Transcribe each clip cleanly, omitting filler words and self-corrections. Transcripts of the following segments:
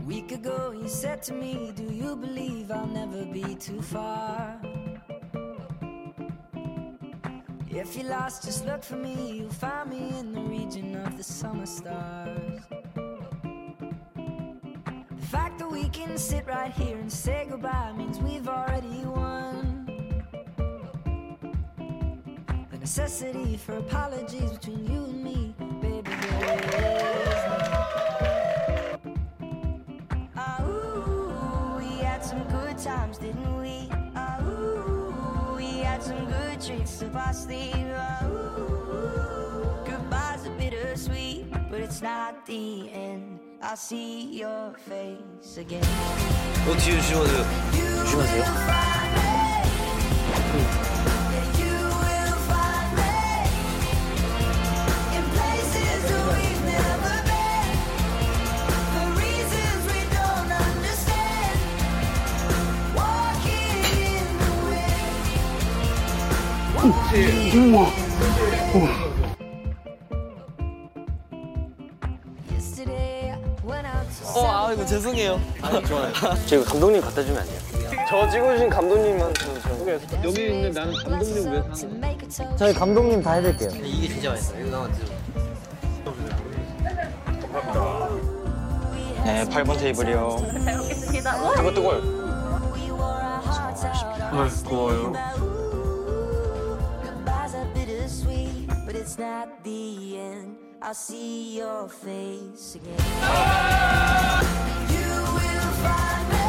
week ago you said to me, do you believe I'll never be too far? If you're lost, just look for me. You'll find me in the region of the summer stars. The fact that we can sit right here and say goodbye means we've already won. The necessity for apologies between you and me, baby, there is none. Oh, we had some good times, didn't we? Oh, we had some good tricks up our sleeve. Oh, goodbye's a bittersweet, but it's not the end. I'll see your face again. 뒤에 주시면 조심하세요. 이거 죄송해요. 좋아요. 제가 감독님 갖다 주면 안 돼요? 저 찍어주신 감독님한테 여기 있는 나는 감독님 왜 사는 저희 감독님 다 해드릴게요. 이게 진짜 맛있어요. 이거 나만 드세요. 네, 8번 테이블이요. 잘 먹겠습니다. 뜨거 뜨거워요. 고마워요. But it's not the end. I'll see your face again. You will find me.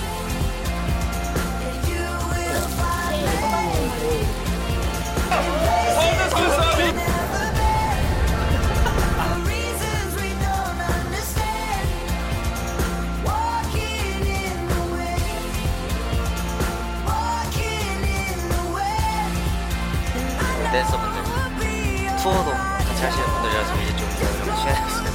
You will find me. For reasons we don't understand. Walking in the wind. Walking in the wind. 댄서분들 투어도 같이 하시는 분들이라서 이제 좀 시간이 없어요.